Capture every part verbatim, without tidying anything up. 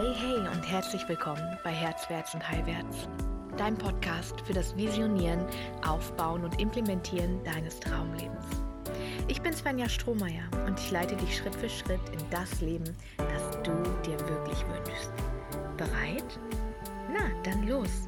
Hey, hey und herzlich willkommen bei Herzwärts und Heilwärts, dein Podcast für das Visionieren, Aufbauen und Implementieren deines Traumlebens. Ich bin Svenja Strohmeier und ich leite dich Schritt für Schritt in das Leben, das du dir wirklich wünschst. Bereit? Na, dann los!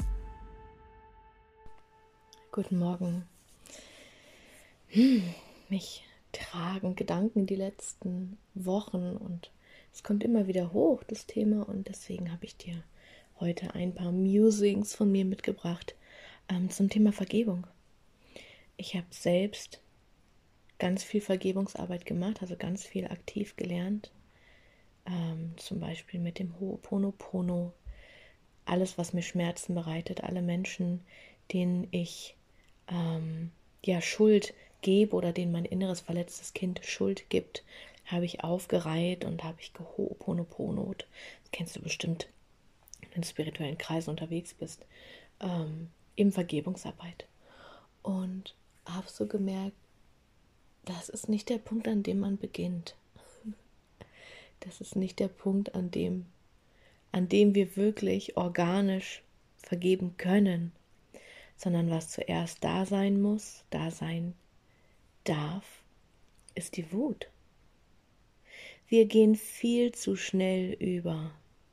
Guten Morgen. Hm, mich tragen Gedanken die letzten Wochen und es kommt immer wieder hoch, das Thema, und deswegen habe ich dir heute ein paar Musings von mir mitgebracht ähm, zum Thema Vergebung. Ich habe selbst ganz viel Vergebungsarbeit gemacht, also ganz viel aktiv gelernt, ähm, zum Beispiel mit dem Ho'oponopono, alles, was mir Schmerzen bereitet, alle Menschen, denen ich ähm, ja Schuld gebe oder denen mein inneres verletztes Kind Schuld gibt, habe ich aufgereiht und habe ich geho'oponoponot. Das kennst du bestimmt, wenn du in spirituellen Kreisen unterwegs bist, ähm, in Vergebungsarbeit. Und habe so gemerkt, das ist nicht der Punkt, an dem man beginnt. Das ist nicht der Punkt, an dem, an dem wir wirklich organisch vergeben können, sondern was zuerst da sein muss, da sein darf, ist die Wut. Wir gehen viel zu schnell über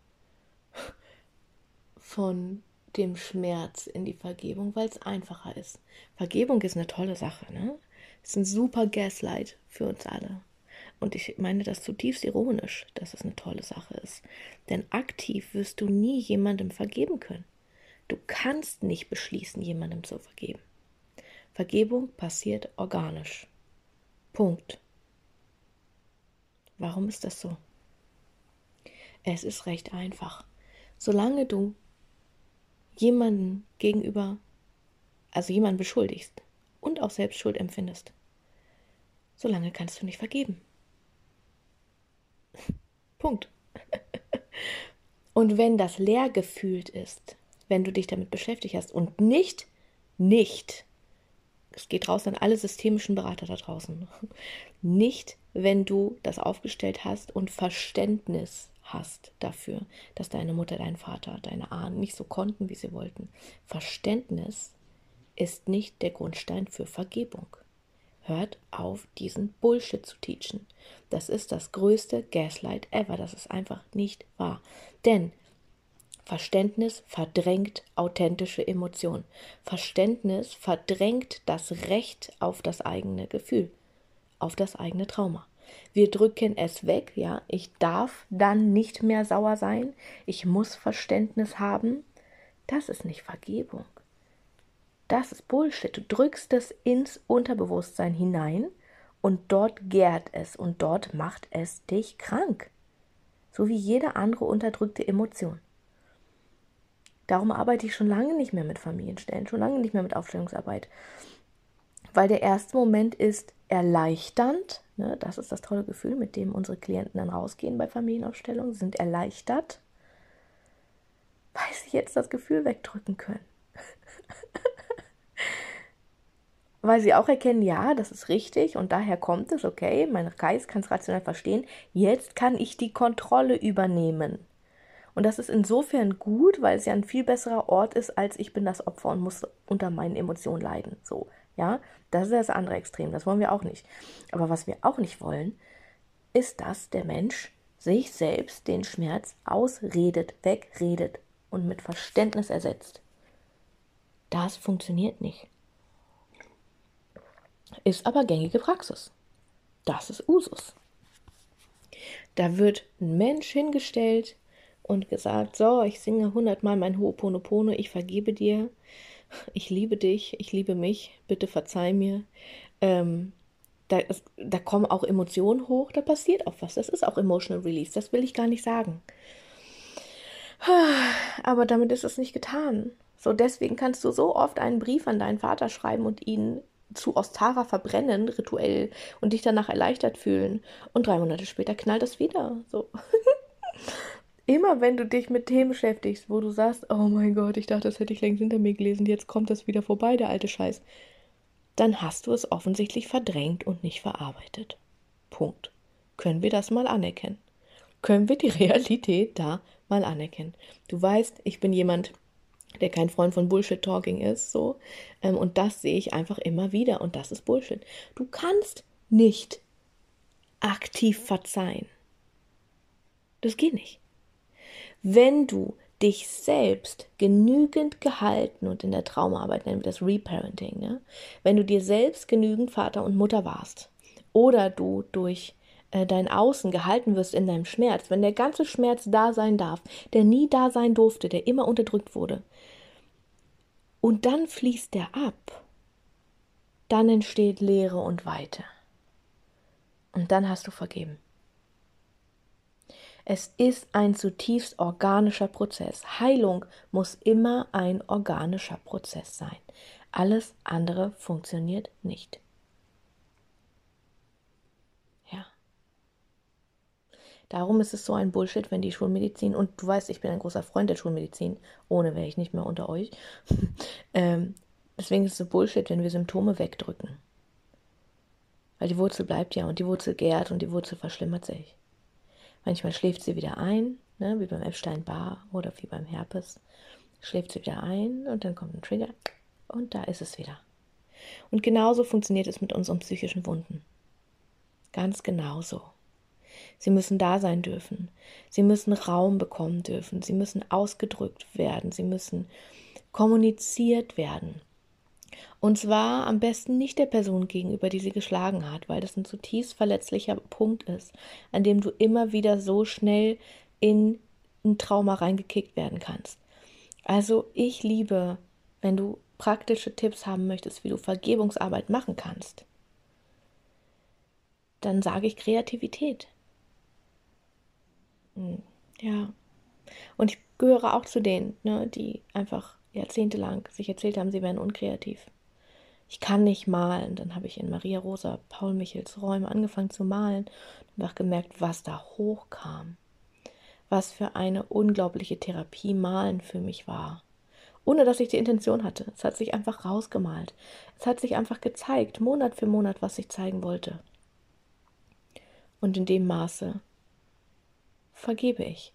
von dem Schmerz in die Vergebung, weil es einfacher ist. Vergebung ist eine tolle Sache, ne? Ist ein super Gaslight für uns alle. Und ich meine das zutiefst ironisch, dass es eine tolle Sache ist. Denn aktiv wirst du nie jemandem vergeben können. Du kannst nicht beschließen, jemandem zu vergeben. Vergebung passiert organisch. Punkt. Warum ist das so? Es ist recht einfach. Solange du jemanden gegenüber, also jemanden beschuldigst und auch selbst Schuld empfindest, solange kannst du nicht vergeben. Punkt. Und wenn das leer gefühlt ist, wenn du dich damit beschäftigt hast und nicht, nicht, es geht raus an alle systemischen Berater da draußen, nicht, wenn du das aufgestellt hast und Verständnis hast dafür, dass deine Mutter, dein Vater, deine Ahnen nicht so konnten, wie sie wollten. Verständnis ist nicht der Grundstein für Vergebung. Hört auf, diesen Bullshit zu teachen. Das ist das größte Gaslight ever. Das ist einfach nicht wahr. Denn Verständnis verdrängt authentische Emotionen. Verständnis verdrängt das Recht auf das eigene Gefühl, auf das eigene Trauma. Wir drücken es weg, ja, ich darf dann nicht mehr sauer sein, ich muss Verständnis haben. Das ist nicht Vergebung. Das ist Bullshit. Du drückst es ins Unterbewusstsein hinein und dort gärt es und dort macht es dich krank. So wie jede andere unterdrückte Emotion. Darum arbeite ich schon lange nicht mehr mit Familienstellen, schon lange nicht mehr mit Aufstellungsarbeit. Weil der erste Moment ist erleichternd, ne, das ist das tolle Gefühl, mit dem unsere Klienten dann rausgehen bei Familienaufstellungen, sie sind erleichtert, weil sie jetzt das Gefühl wegdrücken können. Weil sie auch erkennen, ja, das ist richtig und daher kommt es, okay, mein Geist kann es rational verstehen, jetzt kann ich die Kontrolle übernehmen. Und das ist insofern gut, weil es ja ein viel besserer Ort ist, als ich bin das Opfer und muss unter meinen Emotionen leiden. So, ja, das ist das andere Extrem, das wollen wir auch nicht. Aber was wir auch nicht wollen, ist, dass der Mensch sich selbst den Schmerz ausredet, wegredet und mit Verständnis ersetzt. Das funktioniert nicht. Ist aber gängige Praxis. Das ist Usus. Da wird ein Mensch hingestellt und gesagt, so, ich singe hundertmal mein Ho'oponopono, ich vergebe dir, ich liebe dich, ich liebe mich, bitte verzeih mir. Ähm, da, ist, da kommen auch Emotionen hoch, da passiert auch was, das ist auch Emotional Release, das will ich gar nicht sagen. Aber damit ist es nicht getan. So, deswegen kannst du so oft einen Brief an deinen Vater schreiben und ihn zu Ostara verbrennen, rituell, und dich danach erleichtert fühlen. Und drei Monate später knallt es wieder. So. Immer wenn du dich mit Themen beschäftigst, wo du sagst, oh mein Gott, ich dachte, das hätte ich längst hinter mir gelesen, jetzt kommt das wieder vorbei, der alte Scheiß, dann hast du es offensichtlich verdrängt und nicht verarbeitet. Punkt. Können wir das mal anerkennen? können wir die Realität da mal anerkennen. Du weißt, ich bin jemand, der kein Freund von Bullshit-Talking ist, so. Ähm, und das sehe ich einfach immer wieder und das ist Bullshit. Du kannst nicht aktiv verzeihen. Das geht nicht. Wenn du dich selbst genügend gehalten, und in der Traumaarbeit nennen wir das Reparenting, ne? Wenn du dir selbst genügend Vater und Mutter warst oder du durch äh, dein Außen gehalten wirst in deinem Schmerz, wenn der ganze Schmerz da sein darf, der nie da sein durfte, der immer unterdrückt wurde, und dann fließt der ab, dann entsteht Leere und Weite. Und dann hast du vergeben. Es ist ein zutiefst organischer Prozess. Heilung muss immer ein organischer Prozess sein. Alles andere funktioniert nicht. Ja. Darum ist es so ein Bullshit, wenn die Schulmedizin, und du weißt, ich bin ein großer Freund der Schulmedizin, ohne wäre ich nicht mehr unter euch. ähm, deswegen ist es so Bullshit, wenn wir Symptome wegdrücken. Weil die Wurzel bleibt ja und die Wurzel gärt und die Wurzel verschlimmert sich. Manchmal schläft sie wieder ein, ne, wie beim Epstein-Barr oder wie beim Herpes. Schläft sie wieder ein und dann kommt ein Trigger und da ist es wieder. Und genauso funktioniert es mit unseren psychischen Wunden. Ganz genauso. Sie müssen da sein dürfen. Sie müssen Raum bekommen dürfen. Sie müssen ausgedrückt werden. Sie müssen kommuniziert werden. Und zwar am besten nicht der Person gegenüber, die sie geschlagen hat, weil das ein zutiefst verletzlicher Punkt ist, an dem du immer wieder so schnell in ein Trauma reingekickt werden kannst. Also ich liebe, wenn du praktische Tipps haben möchtest, wie du Vergebungsarbeit machen kannst, dann sage ich Kreativität. Ja. Und ich gehöre auch zu denen, ne, die einfach jahrzehntelang sich erzählt haben, sie wären unkreativ. Ich kann nicht malen. Dann habe ich in Maria Rosa Paul Michels Räume angefangen zu malen und habe gemerkt, was da hochkam. Was für eine unglaubliche Therapie Malen für mich war. Ohne dass ich die Intention hatte. Es hat sich einfach rausgemalt. Es hat sich einfach gezeigt, Monat für Monat, was ich zeigen wollte. Und in dem Maße vergebe ich.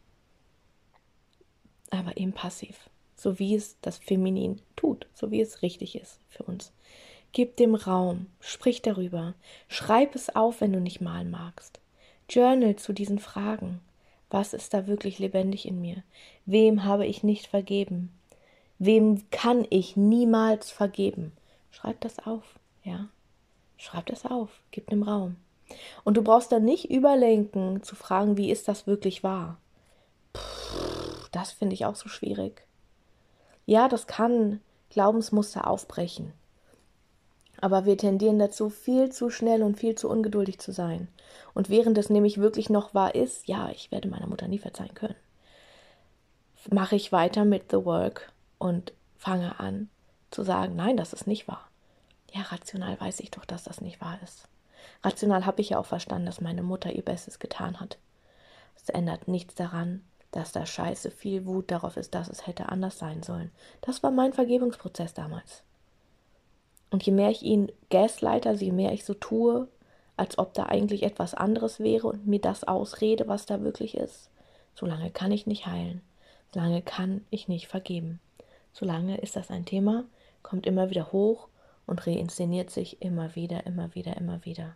Aber eben passiv. So wie es das Feminin tut. So wie es richtig ist für uns. Gib dem Raum, sprich darüber, schreib es auf, wenn du nicht malen magst. Journal zu diesen Fragen. Was ist da wirklich lebendig in mir? Wem habe ich nicht vergeben? Wem kann ich niemals vergeben? Schreib das auf, ja? Schreib das auf, gib dem Raum. Und du brauchst dann nicht überlenken, zu fragen, wie ist das wirklich wahr? Puh, das finde ich auch so schwierig. Ja, das kann Glaubensmuster aufbrechen. Aber wir tendieren dazu, viel zu schnell und viel zu ungeduldig zu sein. Und während es nämlich wirklich noch wahr ist, ja, ich werde meiner Mutter nie verzeihen können, mache ich weiter mit The Work und fange an zu sagen, nein, das ist nicht wahr. Ja, rational weiß ich doch, dass das nicht wahr ist. Rational habe ich ja auch verstanden, dass meine Mutter ihr Bestes getan hat. Es ändert nichts daran, dass da scheiße viel Wut darauf ist, dass es hätte anders sein sollen. Das war mein Vergebungsprozess damals. Und je mehr ich ihn gaslighte, also je mehr ich so tue, als ob da eigentlich etwas anderes wäre und mir das ausrede, was da wirklich ist, solange kann ich nicht heilen. Solange kann ich nicht vergeben. Solange ist das ein Thema, kommt immer wieder hoch und reinszeniert sich immer wieder, immer wieder, immer wieder.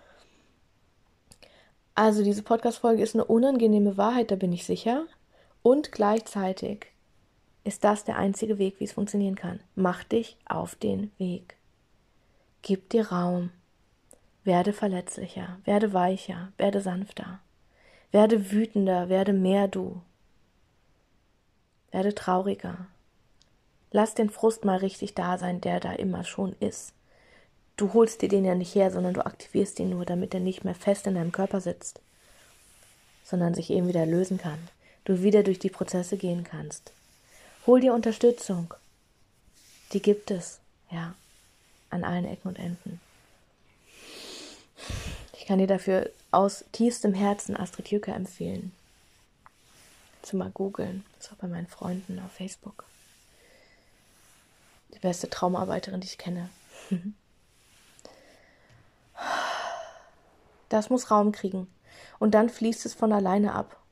Also diese Podcast-Folge ist eine unangenehme Wahrheit, da bin ich sicher. Und gleichzeitig ist das der einzige Weg, wie es funktionieren kann. Mach dich auf den Weg. Gib dir Raum, werde verletzlicher, werde weicher, werde sanfter, werde wütender, werde mehr du, werde trauriger. Lass den Frust mal richtig da sein, der da immer schon ist. Du holst dir den ja nicht her, sondern du aktivierst ihn nur, damit er nicht mehr fest in deinem Körper sitzt, sondern sich eben wieder lösen kann. Du wieder durch die Prozesse gehen kannst. Hol dir Unterstützung. Die gibt es, ja. An allen Ecken und Enden. Ich kann dir dafür aus tiefstem Herzen Astrid Jücker empfehlen. Zu mal googeln. Das ist auch bei meinen Freunden auf Facebook. Die beste Traumaarbeiterin, die ich kenne. Das muss Raum kriegen. Und dann fließt es von alleine ab.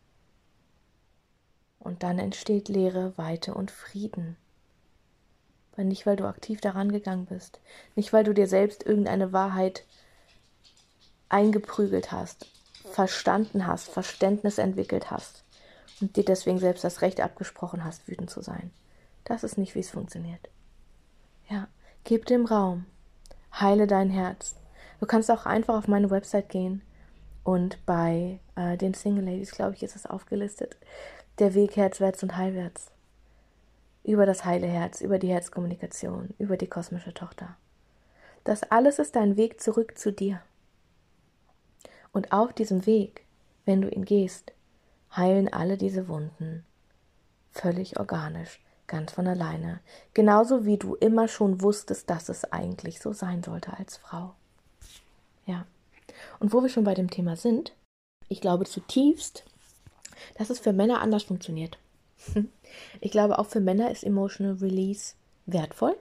Und dann entsteht Leere, Weite und Frieden. Weil nicht, weil du aktiv daran gegangen bist, nicht, weil du dir selbst irgendeine Wahrheit eingeprügelt hast, verstanden hast, Verständnis entwickelt hast und dir deswegen selbst das Recht abgesprochen hast, wütend zu sein. Das ist nicht, wie es funktioniert. Ja, gib dem Raum, heile dein Herz. Du kannst auch einfach auf meine Website gehen und bei äh, den Single Ladies, glaube ich, ist es aufgelistet, der Weg herzwärts und heilwärts. Über das heile Herz, über die Herzkommunikation, über die kosmische Tochter. Das alles ist dein Weg zurück zu dir. Und auf diesem Weg, wenn du ihn gehst, heilen alle diese Wunden völlig organisch, ganz von alleine. Genauso wie du immer schon wusstest, dass es eigentlich so sein sollte als Frau. Ja. Und wo wir schon bei dem Thema sind, ich glaube zutiefst, dass es für Männer anders funktioniert. Ich glaube, auch für Männer ist Emotional Release wertvoll.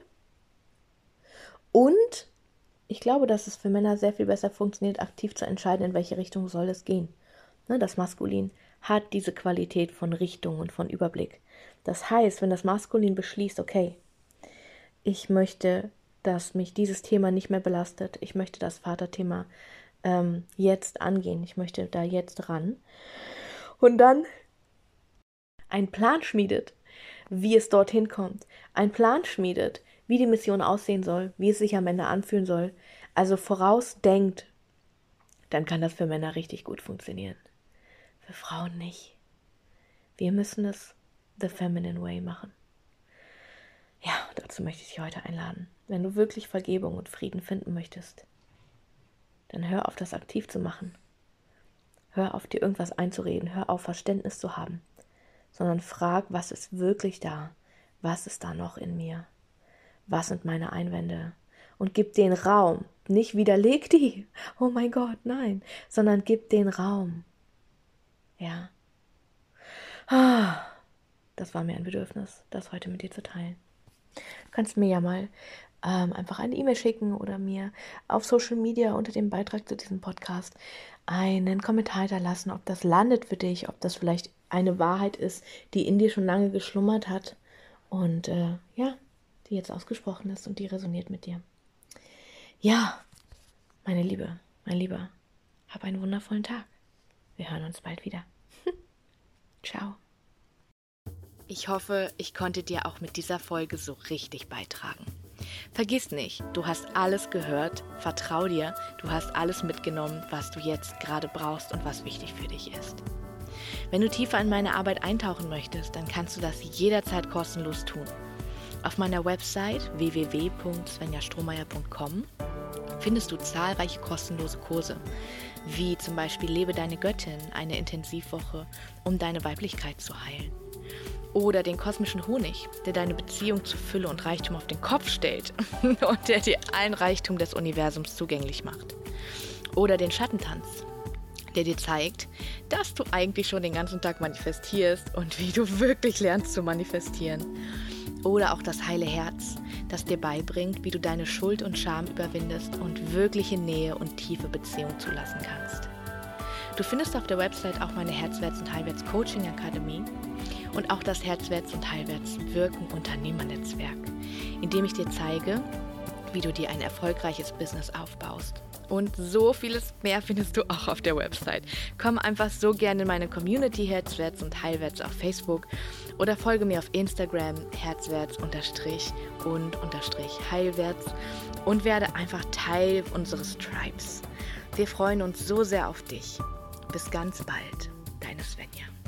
Und ich glaube, dass es für Männer sehr viel besser funktioniert, aktiv zu entscheiden, in welche Richtung soll es gehen. Das Maskulin hat diese Qualität von Richtung und von Überblick. Das heißt, wenn das Maskulin beschließt, okay, ich möchte, dass mich dieses Thema nicht mehr belastet, ich möchte das Vaterthema ähm, jetzt angehen, ich möchte da jetzt ran und dann einen Plan schmiedet, wie es dorthin kommt, einen Plan schmiedet, wie die Mission aussehen soll, wie es sich am Ende anfühlen soll, also vorausdenkt, dann kann das für Männer richtig gut funktionieren. Für Frauen nicht. Wir müssen es the feminine way machen. Ja, dazu möchte ich dich heute einladen. Wenn du wirklich Vergebung und Frieden finden möchtest, dann hör auf, das aktiv zu machen. Hör auf, dir irgendwas einzureden. Hör auf, Verständnis zu haben. Sondern frag, was ist wirklich da? Was ist da noch in mir? Was sind meine Einwände? Und gib den Raum. Nicht widerleg die. Oh mein Gott, nein. Sondern gib den Raum. Ja. Das war mir ein Bedürfnis, das heute mit dir zu teilen. Du kannst mir ja mal ähm, einfach eine E-Mail schicken oder mir auf Social Media unter dem Beitrag zu diesem Podcast einen Kommentar hinterlassen, ob das landet für dich, ob das vielleicht eine Wahrheit ist, die in dir schon lange geschlummert hat und äh, ja, die jetzt ausgesprochen ist und die resoniert mit dir. Ja, meine Liebe, mein Lieber, hab einen wundervollen Tag. Wir hören uns bald wieder. Ciao. Ich hoffe, ich konnte dir auch mit dieser Folge so richtig beitragen. Vergiss nicht, du hast alles gehört, vertrau dir, du hast alles mitgenommen, was du jetzt gerade brauchst und was wichtig für dich ist. Wenn du tiefer in meine Arbeit eintauchen möchtest, dann kannst du das jederzeit kostenlos tun. Auf meiner Website w w w punkt svenja strohmeier punkt com findest du zahlreiche kostenlose Kurse, wie zum Beispiel Lebe deine Göttin, eine Intensivwoche, um deine Weiblichkeit zu heilen. Oder den kosmischen Honig, der deine Beziehung zu Fülle und Reichtum auf den Kopf stellt und der dir allen Reichtum des Universums zugänglich macht. Oder den Schattentanz, der dir zeigt, dass du eigentlich schon den ganzen Tag manifestierst und wie du wirklich lernst zu manifestieren. Oder auch das heile Herz, das dir beibringt, wie du deine Schuld und Scham überwindest und wirkliche Nähe und tiefe Beziehung zulassen kannst. Du findest auf der Website auch meine Herzwärts- und Heilwärts-Coaching-Akademie und auch das Herzwärts- und Heilwärts-Wirken-Unternehmernetzwerk, in dem ich dir zeige, wie du dir ein erfolgreiches Business aufbaust. Und so vieles mehr findest du auch auf der Website. Komm einfach so gerne in meine Community Herzwärts und Heilwärts auf Facebook oder folge mir auf Instagram herzwärts unterstrich und unterstrich heilwärts und werde einfach Teil unseres Tribes. Wir freuen uns so sehr auf dich. Bis ganz bald, deine Svenja.